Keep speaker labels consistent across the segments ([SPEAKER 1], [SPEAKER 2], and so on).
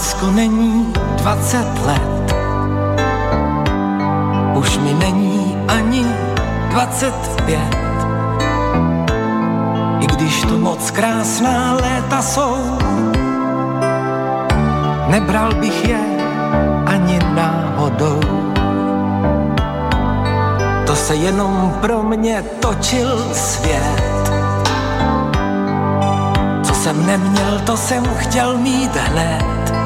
[SPEAKER 1] lásko, není 20 let. Už mi není ani 25. I když to moc krásná léta jsou, nebral bych je ani náhodou. To se jenom pro mě točil svět. Co jsem neměl, to jsem chtěl mít hned.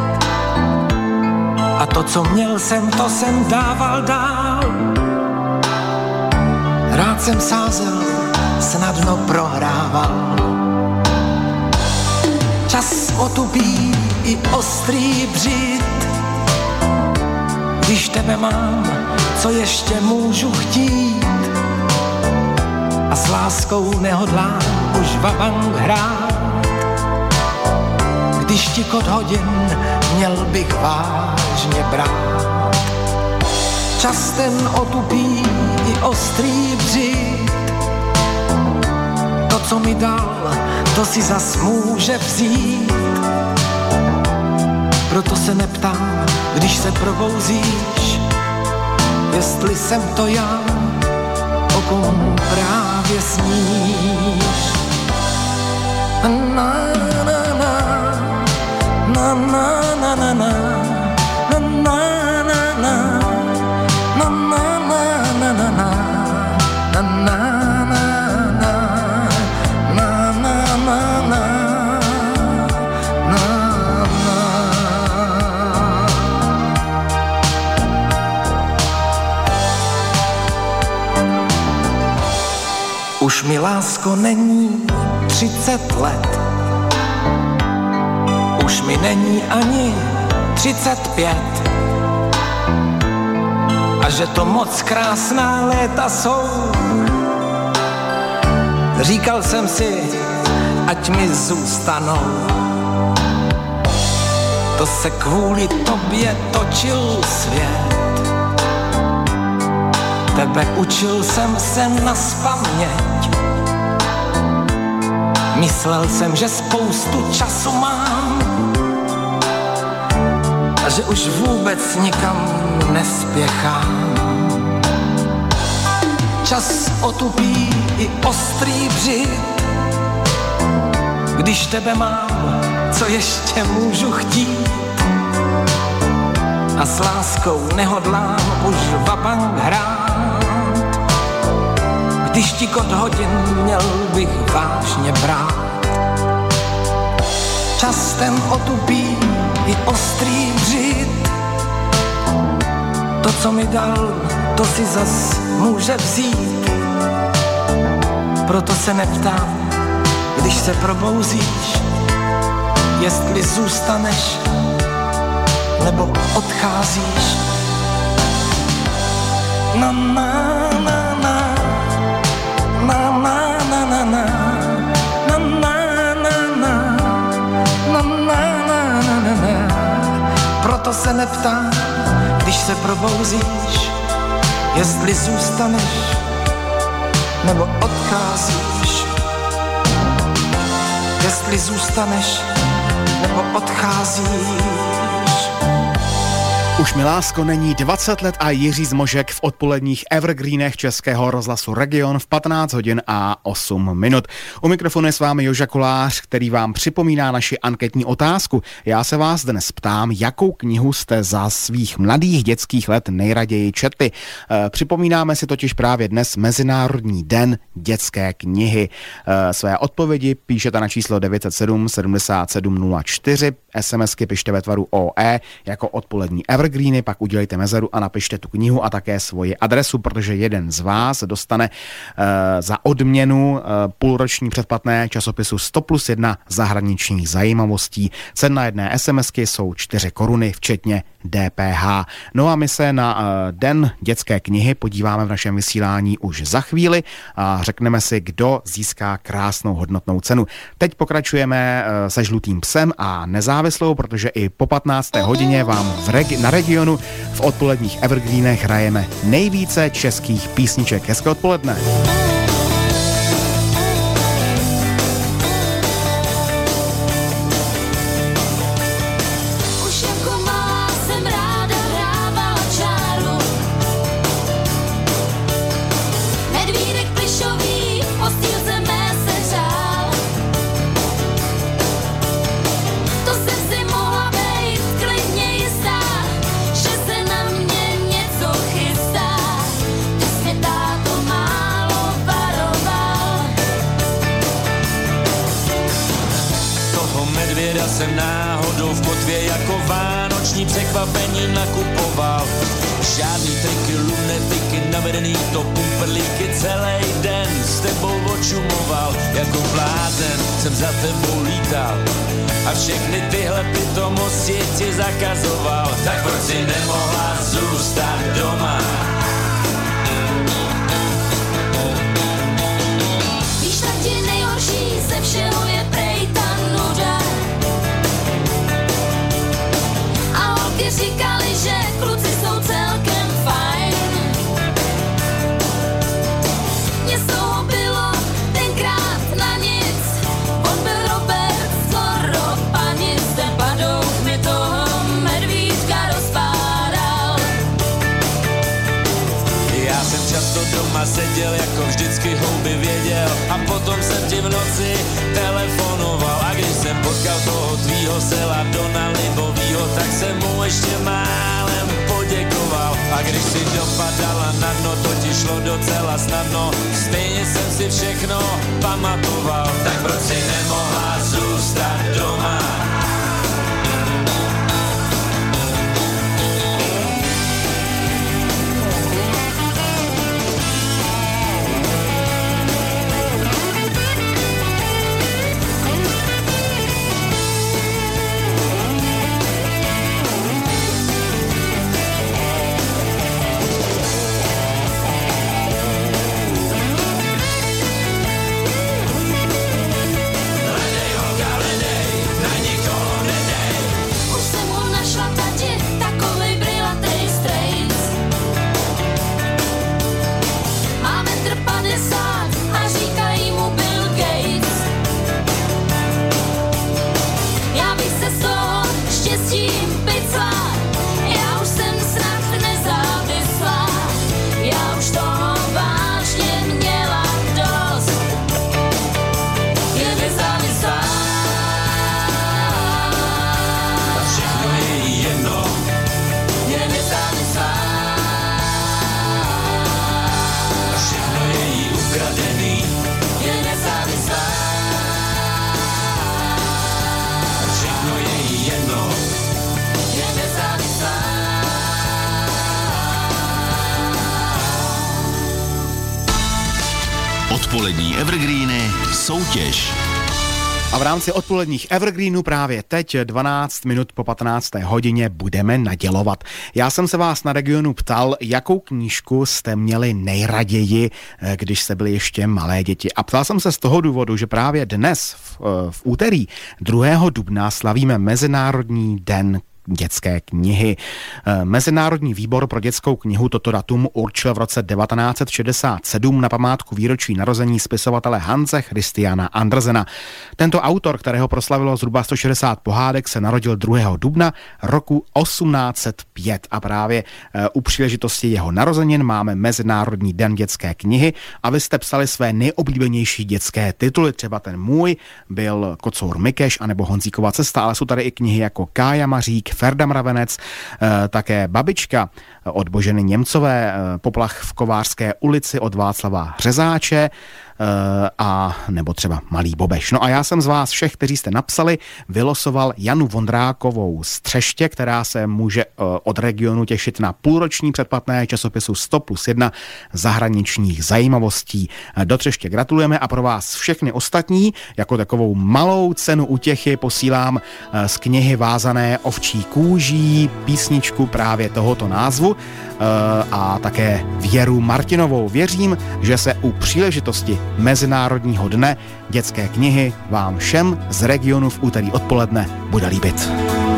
[SPEAKER 1] A to, co měl jsem, to jsem dával dál. Rád jsem sázel, snadno prohrával. Čas otupí i ostrý břit. Když tebe mám, co ještě můžu chtít? A s láskou nehodlám už vabank hrát. Když tikot hodin měl bych vážně brát. Čas ten otupí i ostrý břit. To, co mi dal, to si zas může vzít. Proto se neptám, když se probouzíš, jestli jsem to já, o kom právě sníš. Na na na na na na na na na na na na na. Už mi, lásko, není 30 let. Už mi není ani 35. A že to moc krásná léta jsou, říkal jsem si, ať mi zůstanou. To se kvůli tobě točil svět. Tebe učil jsem se naspaměť. Myslel jsem, že spoustu času mám a že už vůbec nikam nespěchám. Čas otupí i ostrý břit. Když tebe mám, co ještě můžu chtít? A s láskou nehodlám už vabank hrát. Když tikot hodin měl bych vážně brát. Čas ten otupí i ostrý břit. To, co mi dal, to si zas může vzít. Proto se neptám, když se probouzíš, jestli zůstaneš nebo odcházíš. Na na na na na na na na na na na na na na. Proto se neptám, když se probouzíš, jestli zůstaneš nebo odcházíš. Jestli zůstaneš nebo odcházíš.
[SPEAKER 2] Už mi, lásko, není 20 let a Jiří Zmožek v odpoledních evergreenech Českého rozhlasu Region v 15 hodin a 8 minut. U mikrofonu je s vámi Joža Kolář, který vám připomíná naši anketní otázku. Já se vás dnes ptám, jakou knihu jste za svých mladých dětských let nejraději četli. Připomínáme si totiž právě dnes Mezinárodní den dětské knihy. Své odpovědi píšete na číslo 907 77 04, SMSky pište ve tvaru OE jako odpolední evergreeny, pak udělejte mezeru a napište tu knihu a také svoji adresu, protože jeden z vás dostane za odměnu půlroční předplatné časopisu 100+1 zahraničních zajímavostí. Cena jedné SMSky jsou 4 koruny, včetně DPH. No a my se na den dětské knihy podíváme v našem vysílání už za chvíli a řekneme si, kdo získá krásnou hodnotnou cenu. Teď pokračujeme se Žlutým psem a Nezávislou, protože i po 15. hodině vám na Regionu v odpoledních evergreenech hrajeme nejvíce českých písniček. Hezké odpoledne.
[SPEAKER 3] Už je vánoční překvapení nakupoval. Žádný triky, lunetiky, navedený to pumperlíky, celý den s tebou očumoval. Jako blázen jsem za tebou lítal a všechny tyhle pitomosti ti zakazoval. Tak proč si nemohla zůstat doma?
[SPEAKER 4] Víš, tak ti nejhorší ze všeho je prej ta nuda. A holky říkali, že kluci jsou celkem fajn. Mně z toho bylo tenkrát na nic. On byl Robert, skoro panis, ten padouch mi toho medvídka rozpádal.
[SPEAKER 3] Já jsem často doma seděl, jako vždycky houby věděl, a potom jsem ti v noci telefonoval. A když jsem potkal toho tvýho sela Dona Libovýho, tak jsem mu ještě málem poděkoval. A když si dopadala na dno, to ti šlo docela snadno, stejně jsem si všechno pamatoval. Tak proč si nemohla zůstat doma?
[SPEAKER 5] Odpolední evergreeny soutěž.
[SPEAKER 2] A v rámci odpoledních evergreenů právě teď 12 minut po 15. hodině budeme nadělovat. Já jsem se vás na regionu ptal, jakou knížku jste měli nejraději, když jste byli ještě malé děti. A ptal jsem se z toho důvodu, že právě dnes v úterý 2. dubna slavíme Mezinárodní den dětské knihy. Mezinárodní výbor pro dětskou knihu toto datum určil v roce 1967 na památku výročí narození spisovatele Hanse Christiana Andersena. Tento autor, kterého proslavilo zhruba 160 pohádek, se narodil 2. dubna roku 1805 a právě u příležitosti jeho narozenin máme Mezinárodní den dětské knihy a vy jste psali své nejoblíbenější dětské tituly. Třeba ten můj byl Kocour Mikeš anebo Honzíkova cesta, ale jsou tady i knihy jako Kája Mařík, Ferda Mravenec, také Babička od Boženy Němcové, Poplach v Kovářské ulici od Václava Řezáče a nebo třeba Malý Bobeš. No a já jsem z vás všech, kteří jste napsali, vylosoval Janu Vondrákovou z Třeště, která se může od regionu těšit na půlroční předplatné časopisu 100+1 zahraničních zajímavostí. Do Třeště gratulujeme a pro vás všechny ostatní jako takovou malou cenu útěchy posílám z knihy Vázané ovčí kůží písničku právě tohoto názvu a také Věru Martinovou. Věřím, že se u příležitosti Mezinárodního dne dětské knihy vám všem z regionu v úterý odpoledne bude líbit.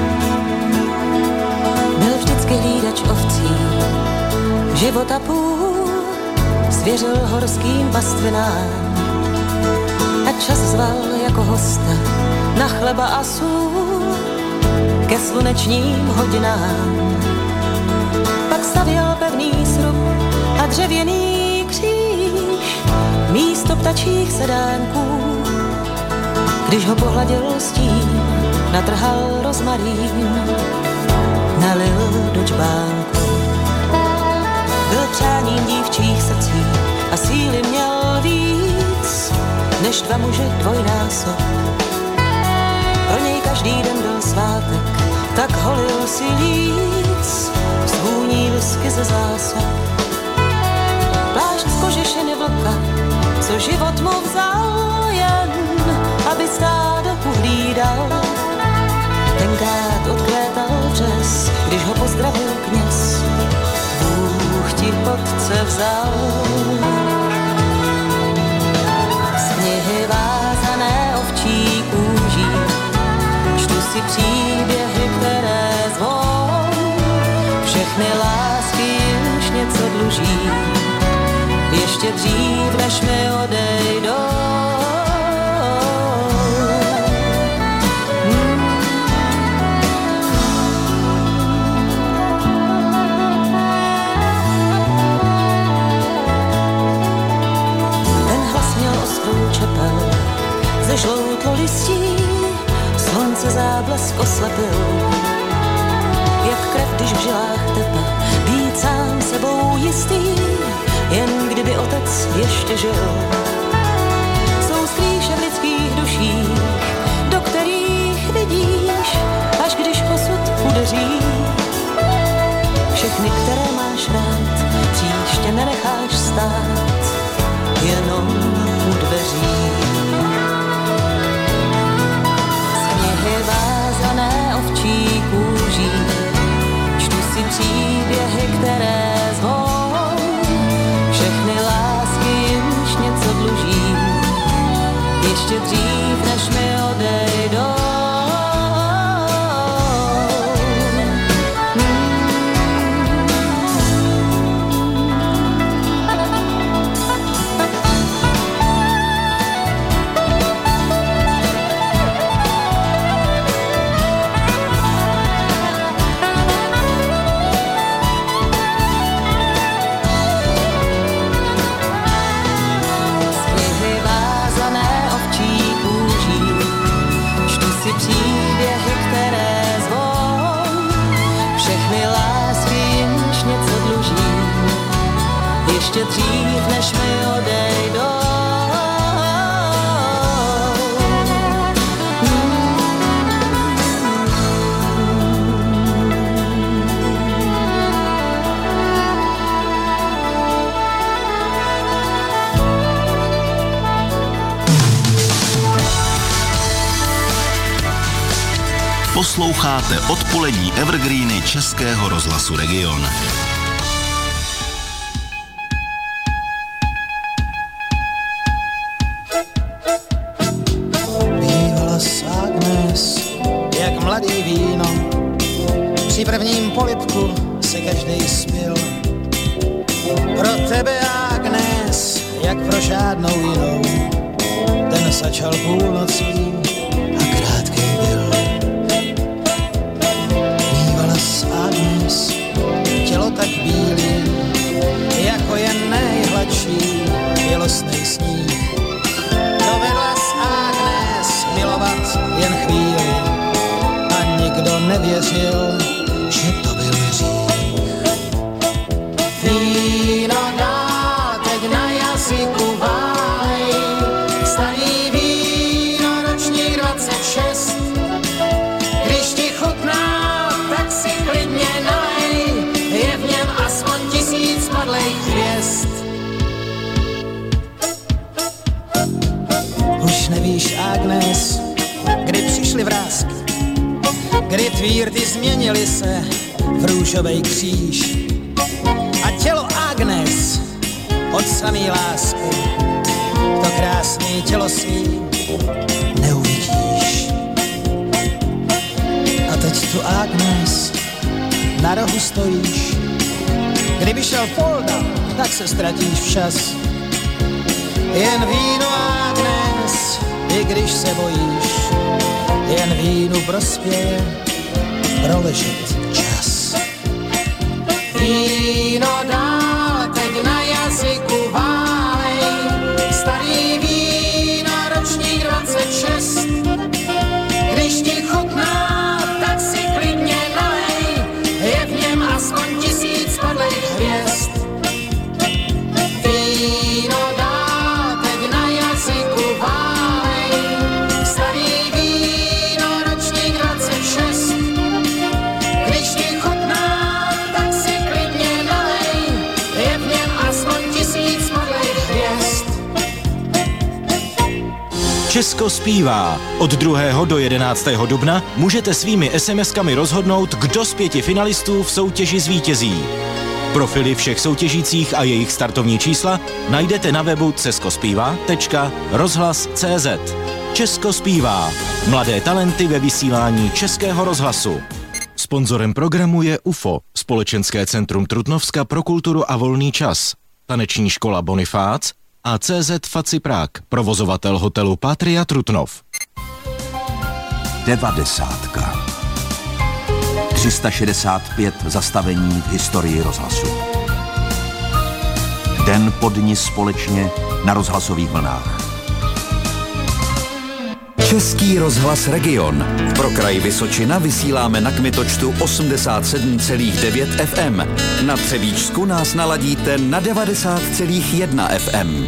[SPEAKER 6] Byl vždycky hlídač ovcí, života půl svěřil horským pastvinám a čas zval jako hosta na chleba a sůl ke slunečním hodinám. Pak stavěl pevný srub a dřevěný kříž místo ptačích sedánků. Když ho pohladil stín, natrhal rozmarín, nalil do čbánku. Byl přáním dívčích srdcí a síly měl víc než dva muži dvojnásob. Pro něj každý den byl svátek, tak holil si líc, svůní whisky ze zásob. Plášť z kožešiny vlka, co život mu vzal jen, aby stádo uhlídal. Tenkrát odkvétal břez, když ho pozdravil kněz. Bůh ti otce vzal. Z knihy vázané ovčí kůží čtu si příběhy, které zvou. Všechny lásky jimž něco dluží, ještě dřív, než mi odejdou. Zežloutlo listí, slunce záblesk oslepil. Jak krev, když v žilách tepe, být sám sebou jistý, jen kdyby otec ještě žil. Jsou skrýše v lidských duších, do kterých vidíš, až když osud udeří. Všechny, které máš rád, příště nenecháš stát, jenom u dveří. Vázané ovčí kůží čtu si příběhy, které zvou. Všechny lásky jimž něco dluží, ještě dřív, než mi odejdou. Příběhy, které zvou, všechny lásky jimž něco dluží, ještě dřív, než mi odejdou.
[SPEAKER 5] Posloucháte odpolední evergreeny Českého rozhlasu Region.
[SPEAKER 1] Bývala Agnes, jak mladý víno, při prvním polibku se každej smil. Pro tebe Agnes, jak pro žádnou jinou, ten začal půlnocí a krátký byl. Agnes, tělo tak bílý, jako jen nejhladší milostnej sníh. Dovedla s Agnes milovat jen chvíli a nikdo nevěřil, že to byl hřích. Víno dál teď na jazyku válej, starý víno ročník 26. Když ti chutná, tak si klidně nalej, je v něm aspoň 1000 padlejch hvězd. Už nevíš, Agnes, kdy přišly vrásky, kdy tvý rty změnily se v růžovej kříž. A tělo Agnes od samý lásky, to krásný tělo svý neuvidíš. A teď tu Agnes na rohu stojíš, kdyby šel Polda, tak se ztratíš včas. Jen víno, Agnes, i když se bojíš, jen vínu prospěje proležet čas. Víno dál teď na jazyku válej, starý víno ročník 26. Když ti chutná, tak si klidně nalej, je v něm aspoň 1000 padlejch hvězd. Víno dál teď na jazyku válej, starý víno ročník 26.
[SPEAKER 7] Česko zpívá. Od 2. do 11. dubna můžete svými SMS-kami rozhodnout, kdo z 5 finalistů v soutěži zvítězí. Profily všech soutěžících a jejich startovní čísla najdete na webu ceskospíva.rozhlas.cz. Česko zpívá. Mladé talenty ve vysílání Českého rozhlasu. Sponzorem programu je UFO, Společenské centrum Trutnovska pro kulturu a volný čas, taneční škola Bonifác a CZ Faci Prák, provozovatel hotelu Patria Trutnov.
[SPEAKER 8] 90. 365 zastavení v historii rozhlasu. Den po dni společně na rozhlasových vlnách. Český rozhlas Region. Pro kraj Vysočina vysíláme na kmitočtu 87,9 FM. Na Třebíčsku nás naladíte na 90,1 FM.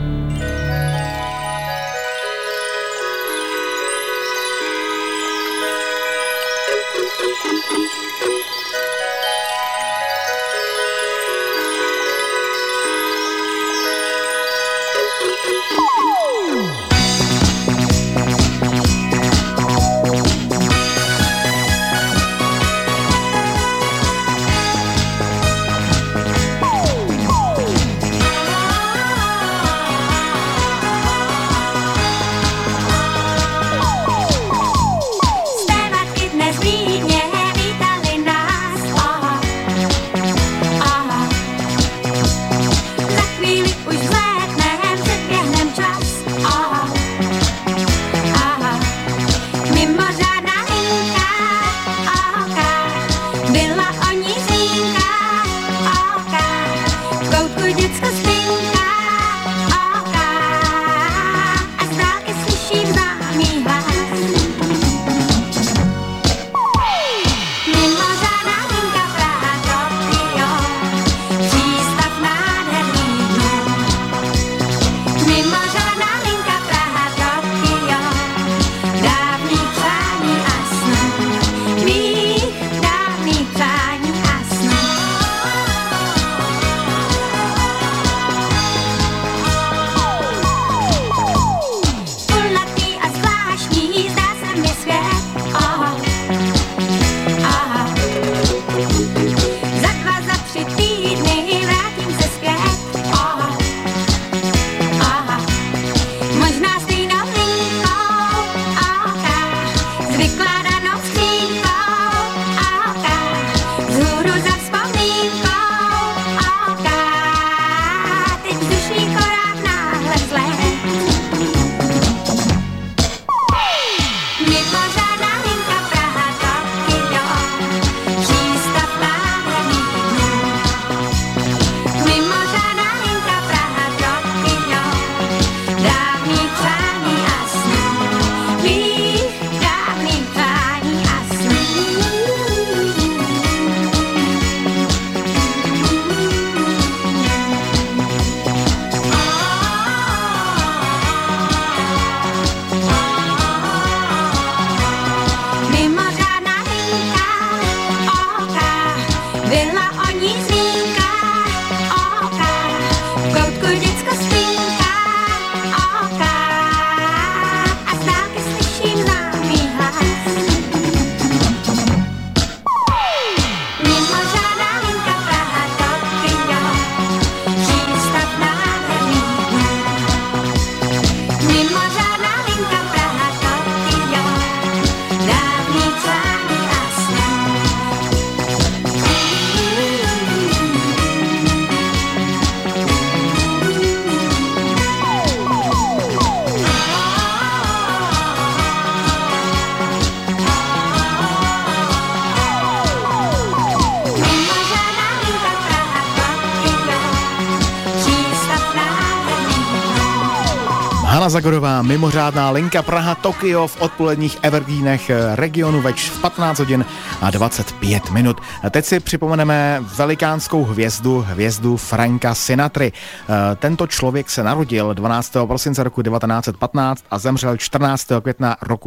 [SPEAKER 2] Hana Zagorová, mimořádná linka Praha-Tokio v odpoledních evergreenech regionu več v 15 hodin a 25 minut. Teď si připomeneme velikánskou hvězdu Franka Sinatry. Tento člověk se narodil 12. prosince roku 1915 a zemřel 14. května roku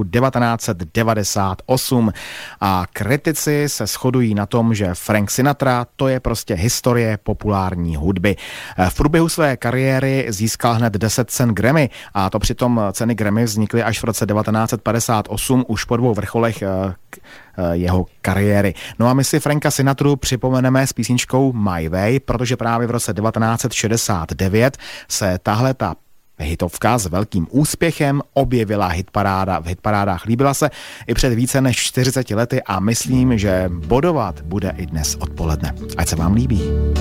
[SPEAKER 2] 1998. A kritici se shodují na tom, že Frank Sinatra to je prostě historie populární hudby. V průběhu své kariéry získal hned 10 cen Grammy a A to přitom ceny Grammy vznikly až v roce 1958, už po 2 vrcholech jeho kariéry. No a my si Franka Sinatru připomeneme s písničkou My Way, protože právě v roce 1969 se tahleta hitovka s velkým úspěchem objevila v hitparádách. Líbila se i před více než 40 lety a myslím, že bodovat bude i dnes odpoledne. Ať se vám líbí.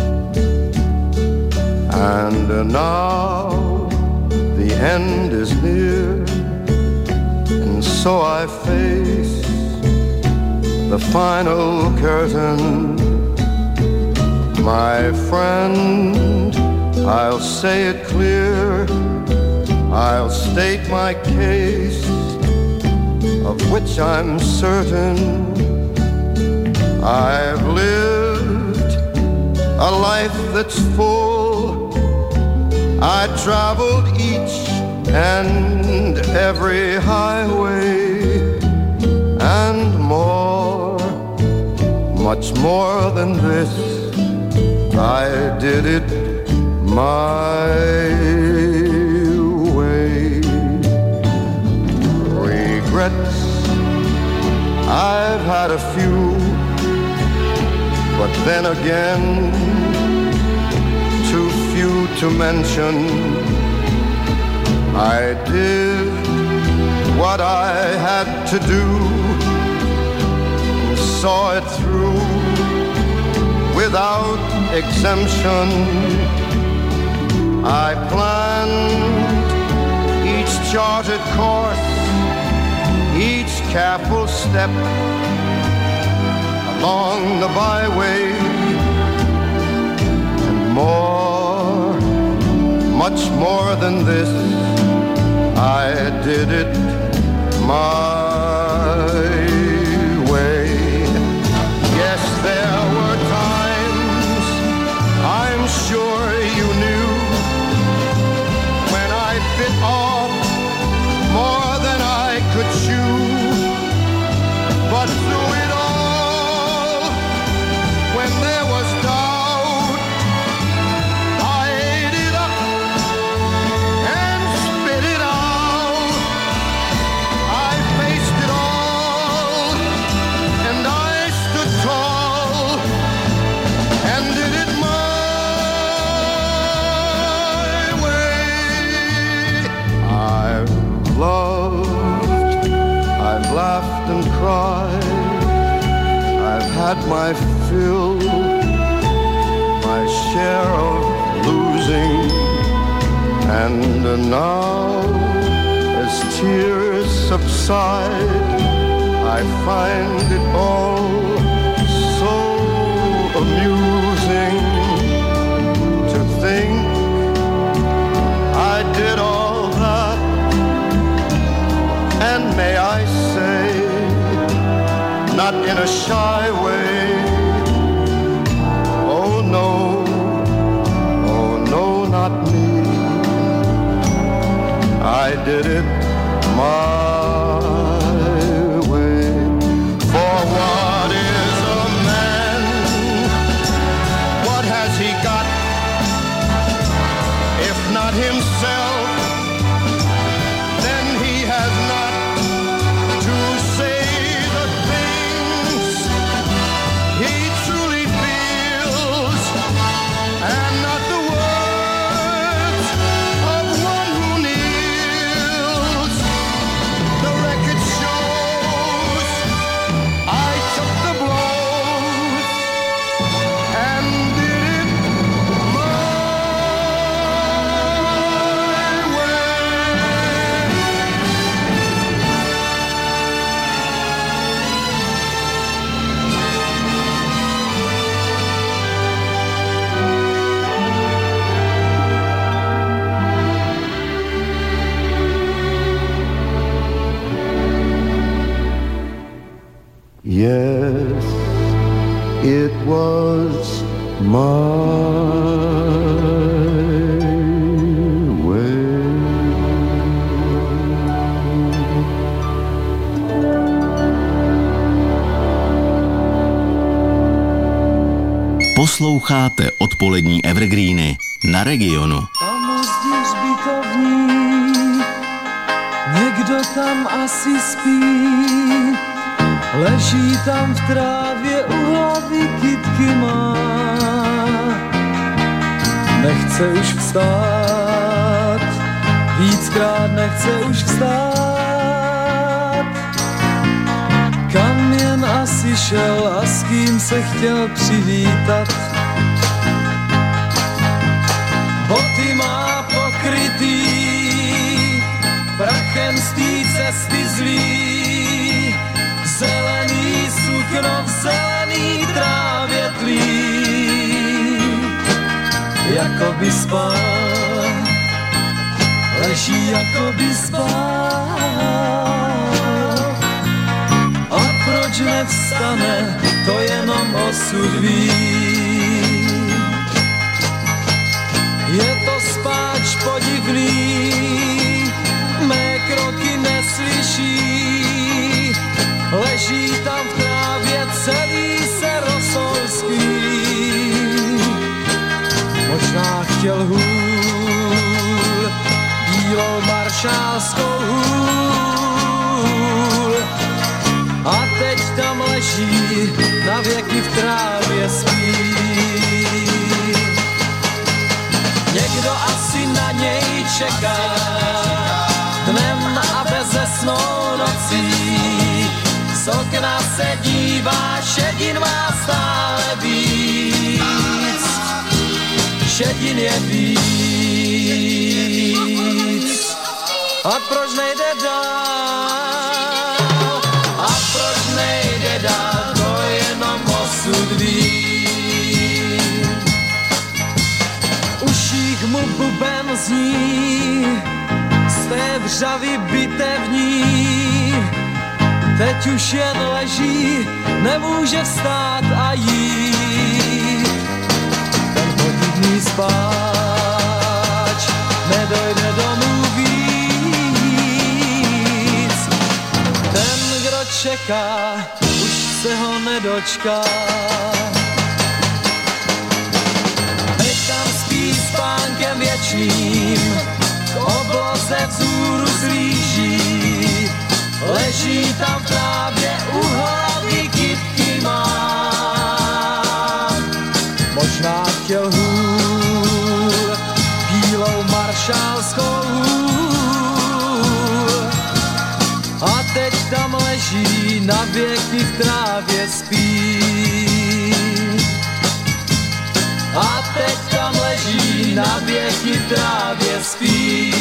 [SPEAKER 9] And now the end is near, and so I face the final curtain. My friend, I'll say it clear, I'll state my case, of which I'm certain. I've lived a life that's full. I traveled each and every highway and more, much more than this. I did it my way. Regrets, I've had a few, but then again, too few to mention. I did what I had to do, and saw it through without exemption. I planned each charted course, each careful step along the byway, and more, much more than this, I did it my way. Yes, there were times, I'm sure you knew, when I bit off more than I could chew. But through it all, when there was doubt, I ate it up and spit it out. I faced it all, and I stood tall and did it my way. I've loved, I've laughed and cried, I've had my fill, my share of losing, and now as tears subside, I find it all so amusing to think I did all that, and may I say, not in a shy way, oh no, not me. I did it my way. For what is a man? What has he got, if not himself? Then he has not to say the things he truly feels, and not the words of one who kneels. The record shows I took the blows and did it my way. Yes, it was my way.
[SPEAKER 5] Posloucháte odpolední evergreeny na Regionu.
[SPEAKER 10] A mozdi zbytovní Někdo tam asi spí, leží tam v trávě, u hlavy kytky má. Nechce už vstát, víckrát nechce už vstát. Kam jen asi šel a s kým se chtěl přivítat. Boty má pokrytý prachem z té cesty zlý, zelený sukno v zelený trávě tlí. Jakoby spal, leží jakoby spal. A proč nevstane, to jenom osud ví. Je to spáč podivný, mé kroky neslyší, leží tam v trávě celý se rosolský. Možná chtěl hůl, bílou maršálskou hůl, a teď tam leží, na věky v trávě spí. Někdo asi na něj čeká, dnem a bezesnou nocí. Z okna se dívá, šedin má stále víc. Šedin je víc. A proč nejde dál? A proč nejde dál? To jenom osud ví. Mu buben zní z té vřavy bitevní. Teď už jen leží, nemůže vstát a jít. Ten podivný spáč nedojde domů víc. Ten, kdo čeká, už se ho nedočká. Spánkem věčným k obloze vzhůru zlíží, leží tam v trávě, u hlavy kytky má. Možná chtěl hůl, bílou maršálskou hůl, a teď tam leží, na věky v trávě spí. A teď tam leží, na věky v trávě spí.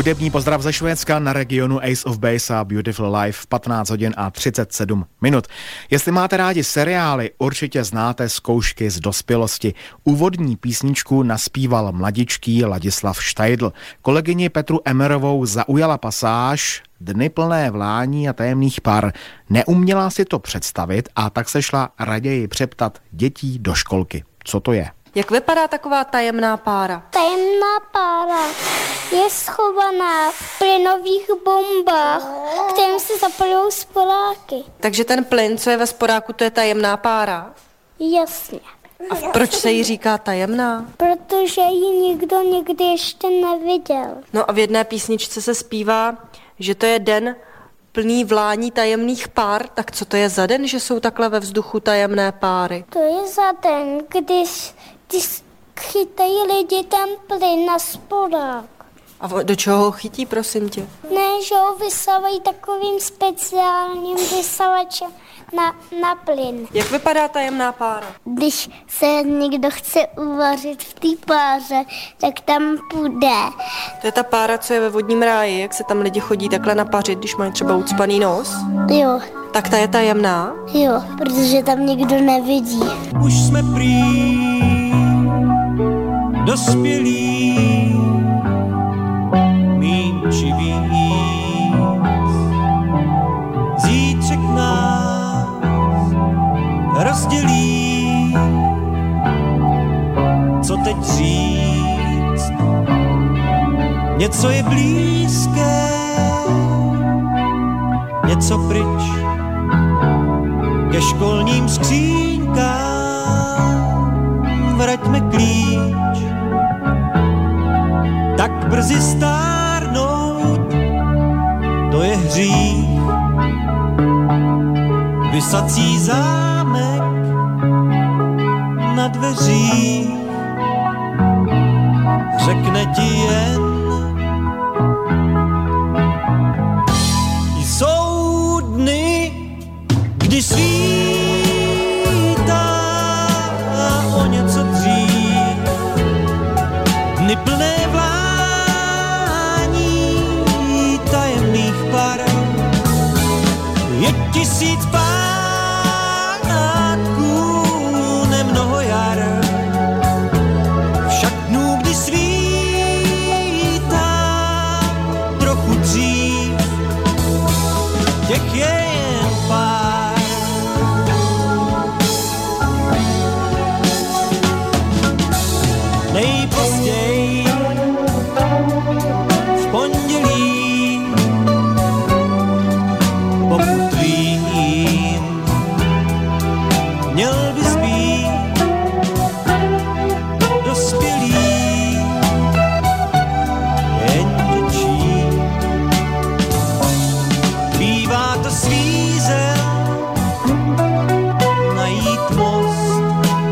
[SPEAKER 2] Hudební pozdrav ze Švédska na regionu Ace of Base a Beautiful Life v 15 hodin a 37 minut. Jestli máte rádi seriály, určitě znáte Zkoušky z dospělosti. Úvodní písničku naspíval mladičký Ladislav Štajdl. Kolegyni Petru Emmerovou zaujala pasáž Dny plné vlání a tajemných par. Neuměla si to představit a tak se šla raději přeptat dětí do školky. Co to je?
[SPEAKER 11] Jak vypadá taková tajemná pára?
[SPEAKER 12] Tajemná pára je schovaná v plynových bombách, kterým se zapalují sporáky.
[SPEAKER 11] Takže ten plyn, co je ve sporáku, to je tajemná pára?
[SPEAKER 12] Jasně.
[SPEAKER 11] A proč se jí říká tajemná?
[SPEAKER 12] Protože ji nikdo nikdy ještě neviděl.
[SPEAKER 11] No a v jedné písničce se zpívá, že to je den plný vlání tajemných pár. Tak co to je za den, že jsou takhle ve vzduchu tajemné páry?
[SPEAKER 12] To je za den, když chytají lidi ten plyn na sporák.
[SPEAKER 11] A do čeho ho chytí, prosím tě?
[SPEAKER 12] Ne, že ho vysavají takovým speciálním vysavačem na plyn.
[SPEAKER 11] Jak vypadá tajemná pára?
[SPEAKER 12] Když se někdo chce uvařit v té páře, tak tam půjde.
[SPEAKER 11] To je ta pára, co je ve vodním ráji, jak se tam lidi chodí takhle napařit, když mají třeba ucpaný nos?
[SPEAKER 12] Jo.
[SPEAKER 11] Tak ta je tajemná?
[SPEAKER 12] Jo, protože tam nikdo nevidí.
[SPEAKER 13] Už jsme prý dospělí, míň či víc. Zítřek nás rozdělí. Co teď říct? Něco je blízké, něco pryč. Ke školním skříňkám vraťme klíč. Tak brzy stárnout, to je hřích. Visací zámek na dveřích řekne ti jen: jsou dny, kdy svítá o něco dřív, dny plné vlání tajemných par. Je 1000 pátků, nemnoho jar, však dnů, kdy svítá trochu dřív, těch je jen pár. Nejpozději v pondělí, pokud vím, měl bys být dospělý, jen řečí. Bývá to svízel najít most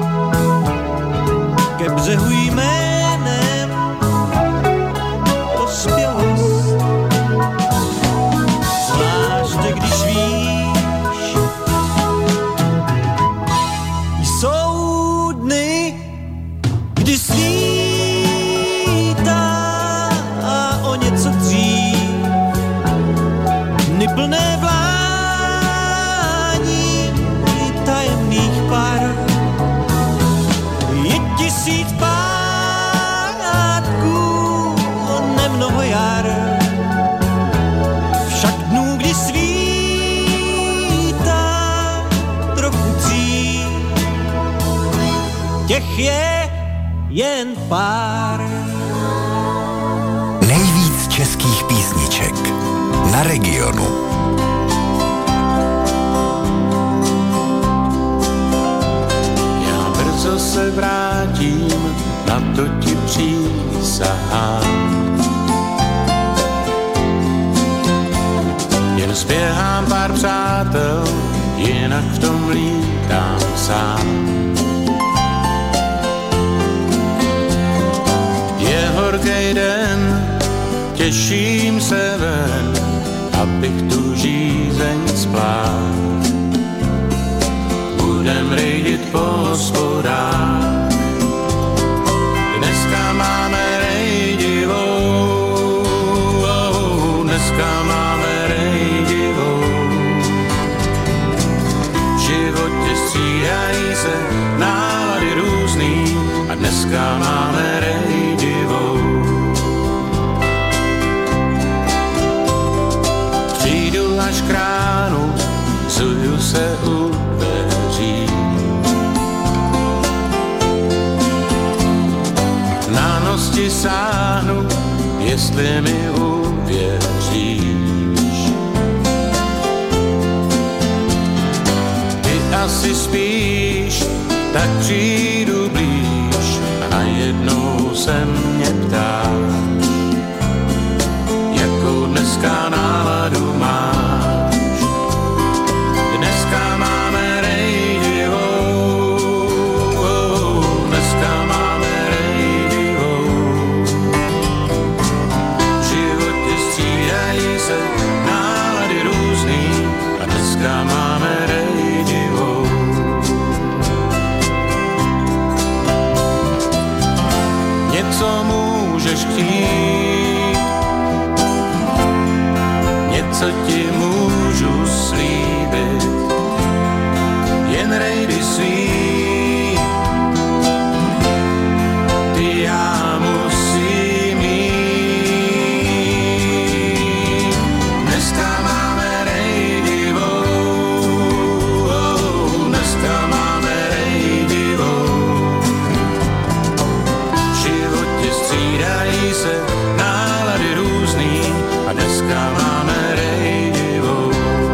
[SPEAKER 13] ke břehu jménem dospělost. Zvláště když víš, jsou dny, kdy svítá o něco dřív, dny plné vlání tajemných par. Je 1000 pátků, nemnoho jar, však dnů, kdy svítá trochu dřív, těch je jen pár.
[SPEAKER 8] Nejvíc českých písniček na Regionu.
[SPEAKER 3] Já brzo se vrátím, na to ti přísahám. Jen zběhám pár přátel, jinak v tom lítám sám. Je horkej den, těším se ven, abych tu žízeň splál. Budem rejdit po hospodách, dneska máme rejdivou jestli mi uvěříš. Ty asi spíš, tak přijdu blíž a najednou se mě ptáš, jakou dneska náladu máš. Dneska máme rejdivou, dneska máme rejdivou. V životě střídají se nálady různý a dneska máme rejdivou. Něco můžeš chtít, něco ti můžu slíbit, jen rejdy svý, ty já musím mít. Dneska máme rejdivou, dneska máme rejdivou. V životě střídají se nálady různý a dneska máme rejdivou.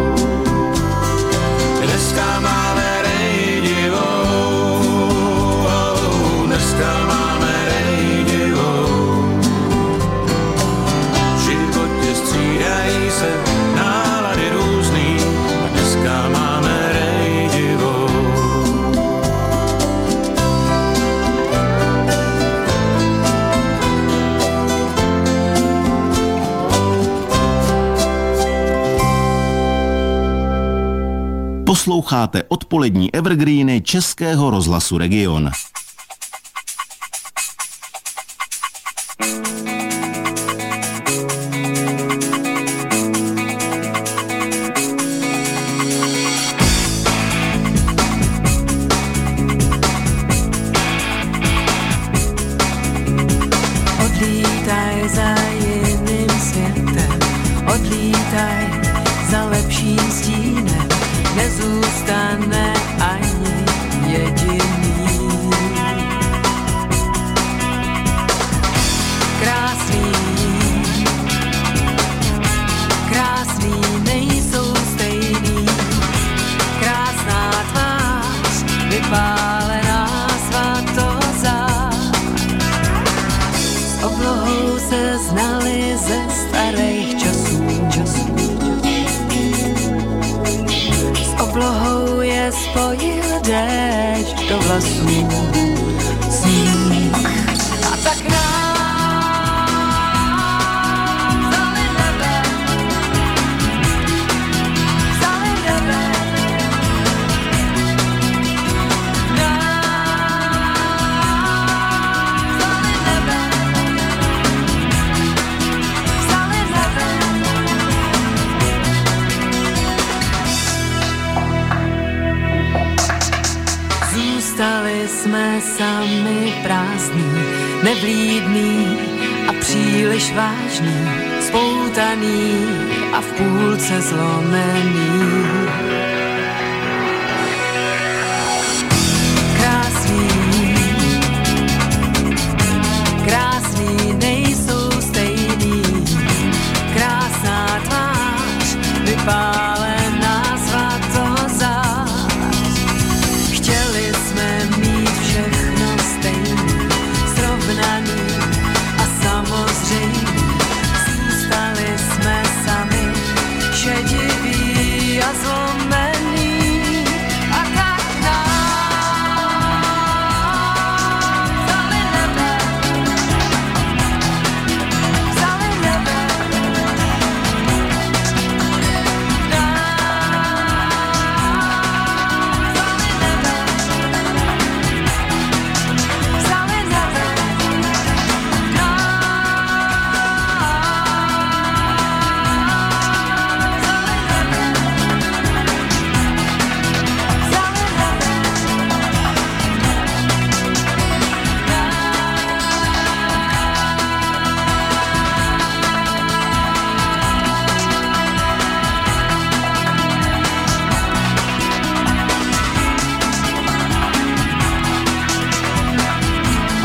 [SPEAKER 3] Dneska máme rejdivou, dneska máme rejdivou. V životě střídají se nálady různý a dneska máme rejdivou.
[SPEAKER 5] Posloucháte odpolední evergreeny Českého rozhlasu Region.
[SPEAKER 6] Odlítaj za jiným světem, odlítaj za lepším stínem, nezůstane ani jediný. Krásný, krásný nejsou stejný, krásná tvář, vypálená svatozář. S oblohou se znali ze starých časů. Oblohou je spojil déšť do vlasů, sníh a tak zůstali jsme sami prázdní, nevlídný a příliš vážný, spoutaný a v půlce zlomený. Krásný, krásný nejsou stejný, krásná tvář, vypálená svatozář. Chtěli jsme mít všechno stejný, srovnaný a samozřejmě zůstali jsme sami šediví.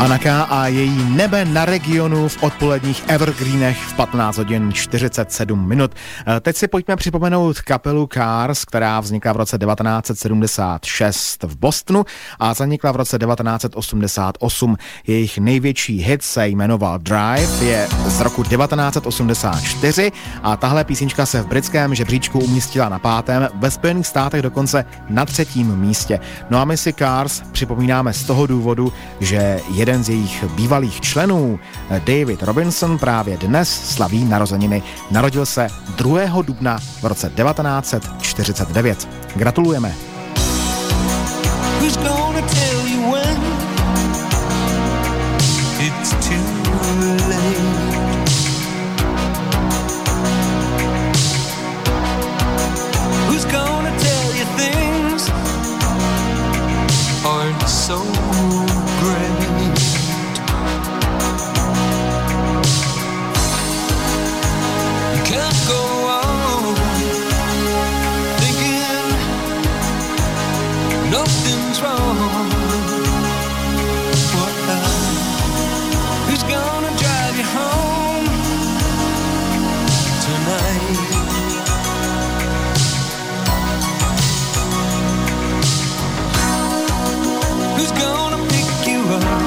[SPEAKER 2] Anaka a její Nebe na regionu v odpoledních evergreenech v 15 hodin 47 minut. Teď si pojďme připomenout kapelu Cars, která vznikla v roce 1976 v Bostonu a zanikla v roce 1988. Jejich největší hit se jmenoval Drive, je z roku 1984 a tahle písnička se v britském žebříčku umístila na 5., ve Spojených státech dokonce na 3. místě. No a my si Cars připomínáme z toho důvodu, že jeden z jejich bývalých členů, David Robinson, právě dnes slaví narozeniny. Narodil se 2. dubna v roce 1949. Gratulujeme.
[SPEAKER 13] Who's gonna tell you when it's too late? Who's gonna tell you things aren't so great? You can't go on thinking nothing's wrong. Who's gonna drive you home tonight? Who's gonna pick you up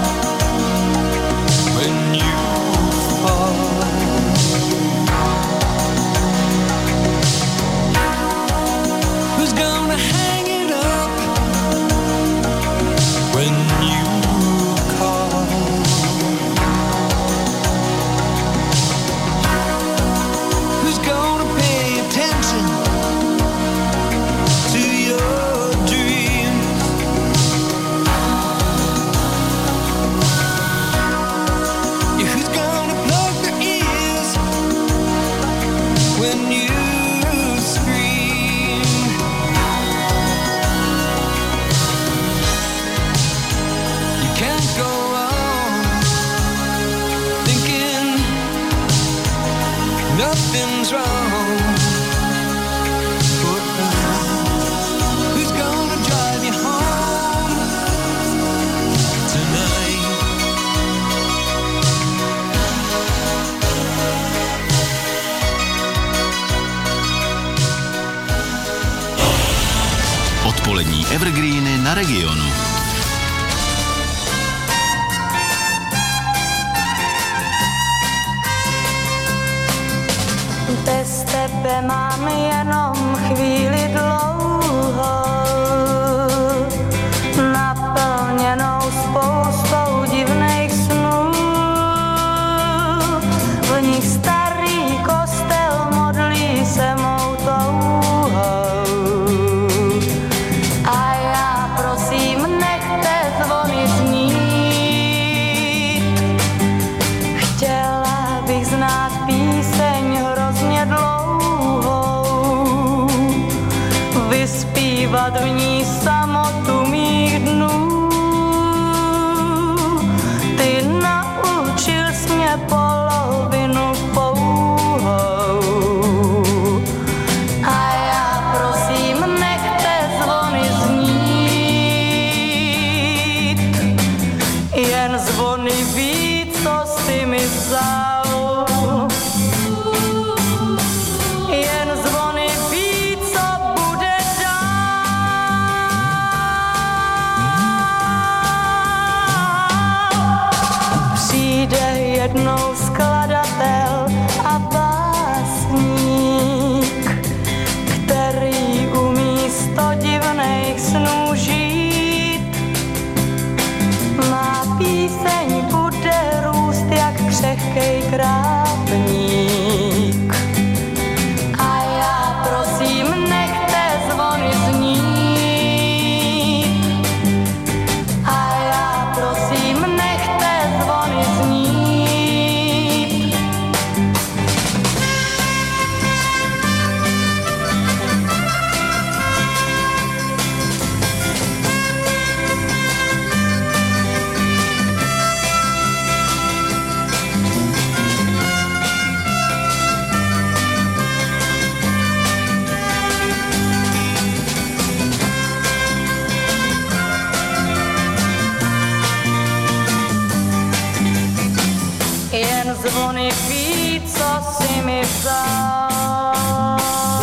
[SPEAKER 13] when you fall? Who's gonna hang it up when you call? Who's gonna pay attention to your dreams? Yeah, who's gonna plug their ears when you scream? You can't go on thinking nothing's wrong. Who's gonna drive you home tonight?
[SPEAKER 5] Odpolední evergreeny na regionu.
[SPEAKER 6] Bez tebe mám jenom chvíli dlouhou, naplněnou spoustou divných snů. V nich starý kostel modlí se mou touhou. A já prosím, nechte zvony znít. Chtěla bych znát píseň hrozně dlouhou, vyspívat v ní samotu mých dnů. Ty naučil jsi mě polovinu pouhou. A já prosím, nechte zvony znít. Jen zvony ví, co jsi mi vzal. Jen zvony ví, co bude dál. Přijde jednou skladatel a básník, který umí 100 divných snů žít. Má píseň bude růst jak křehkej krávník. A já prosím, nechte zvony znít. A já prosím, nechte zvony znít. zvony ví, co si mi vzal.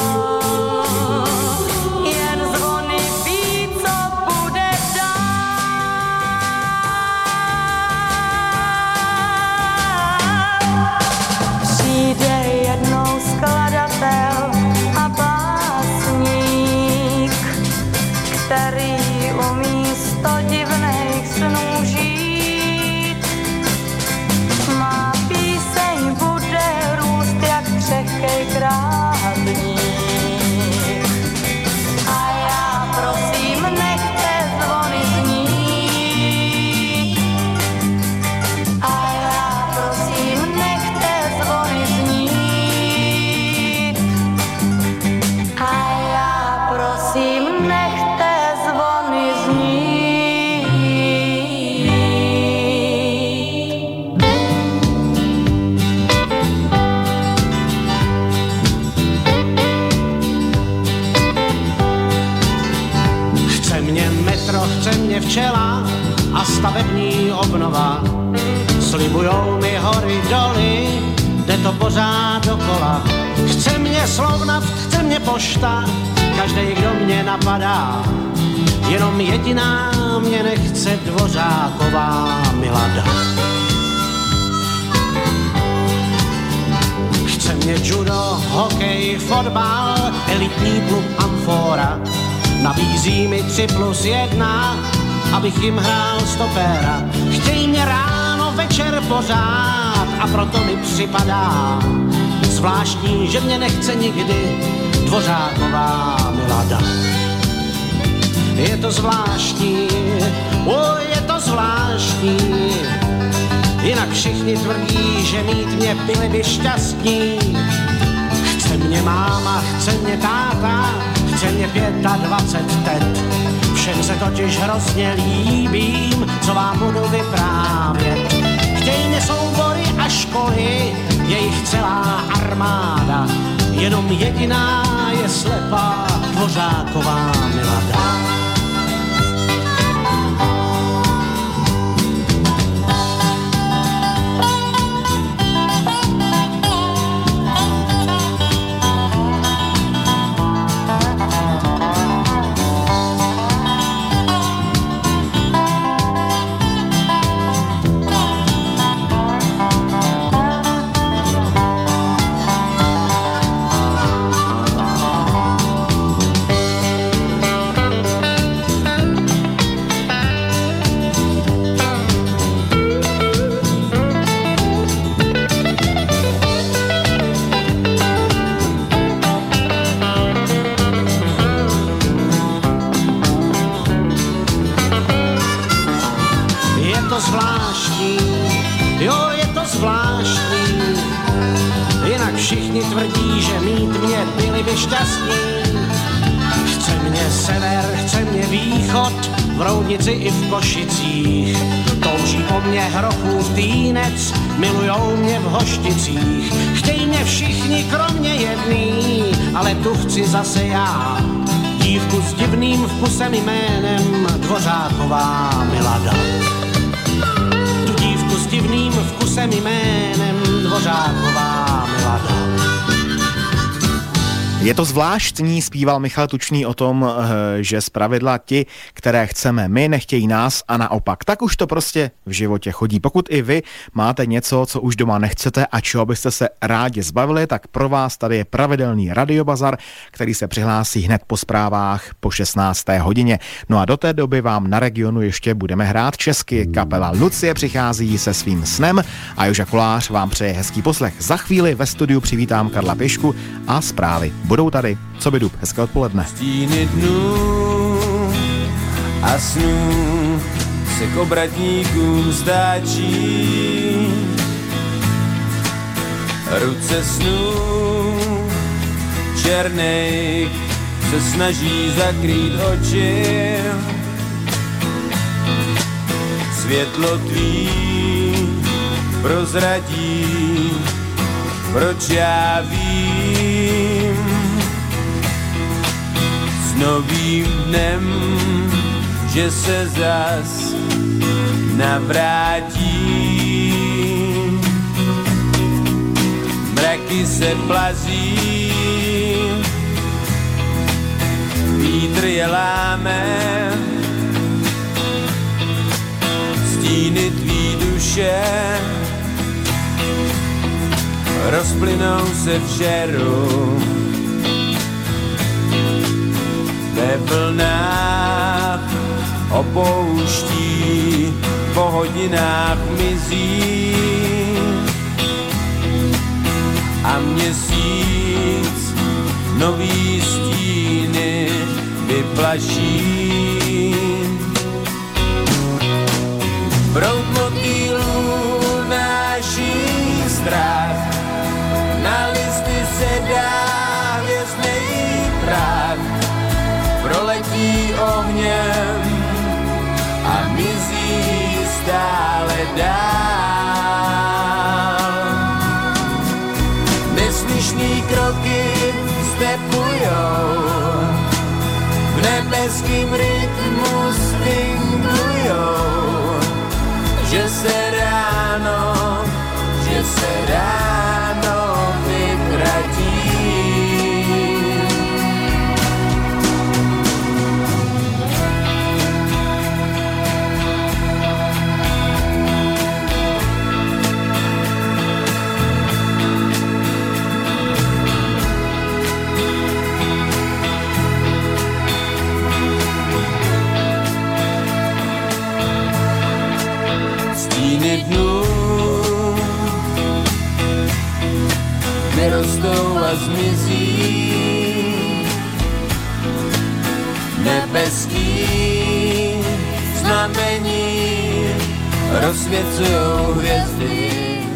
[SPEAKER 6] Jen zvony ví, co bude dál. Přijde jednou skladatel a básník, který umí 100 divných snů žít. Má píseň bude růst jak křehkej krávník. A já prosím, nechte zvony znít. A já prosím, nechte zvony znít. A já prosím, nechte zvony znít.
[SPEAKER 14] Chce mě metro, chce mě včela a stavební obnova. Slibujou mi hory doly, jde to pořád dokola. Chce mě Slovnaft, chce mě pošta, každej, kdo mě napadá. Jenom jediná mě nechce Dvořáková Milada. Chce mě judo, hokej, fotbal, elitní klub Amfora. Nabízí mi 3+1, abych jim hrál stopéra. Chtějí mě ráno, večer pořád a proto mi připadá zvláštní, že mě nechce nikdy Dvořáková Milada. Je to zvláštní, je to zvláštní, jinak všichni tvrdí, že mít mě byli by šťastní. Chce mě máma, chce mě táta, chce mě 25 tet. Všem se totiž hrozně líbím, co vám budu vyprávět. Chtějí mě soubory a školy, je jich celá armáda. Jenom jediná je slepá Dvořáková Milada. Všichni tvrdí, že mít mě byli by šťastní. Chce mě sever, chce mě východ, v Roudnici i v Košicích. Touží po mně Hrochův Týnec, milujou mě v Hošticích. Chtějí mě všichni kromě jedný, ale tu chci zase já. Dívku s divným vkusem jménem Dvořáková Milada. Tu dívku s divným vkusem jménem Dvořáková Milada.
[SPEAKER 2] Je to zvláštní, zpíval Michal Tučný o tom, že zpravidla ti, které chceme my, nechtějí nás a naopak. Tak už to prostě v životě chodí. Pokud i vy máte něco, co už doma nechcete a čeho byste se rádi zbavili, tak pro vás tady je pravidelný radiobazar, který se přihlásí hned po zprávách po 16. hodině. No a do té doby vám na Regionu ještě budeme hrát česky. Kapela Lucie přichází se svým snem a Joža Kolář vám přeje hezký poslech. Za chvíli ve studiu přivítám Karla Pěšku a zprávy budou tady. Co by dub, hezké odpoledne.
[SPEAKER 3] Stíny dnů a snů se k obratníkům stáčí. Ruce snů černej se snaží zakrýt oči. Světlo tvý prozradí, proč já vím. S novým dnem, že se zas navrátím. taky se plazí. Vítr je láme, stíny tvý duše rozplynou se v žeru. Ve vlnách opouští, po hodinách mizí a měsíc nový stíny vyplaší. Proud motýlů náší strach, na listy se dá hvězdnej prach, proletí ohněm a mizí stále dál. Neslyšný kroky stepujou, v nebeským rytmu swingujou, že se ráno vytratí. Stíny dnů vyrostou a zmizí, nebeský znamení rozsvěcujou hvězdy.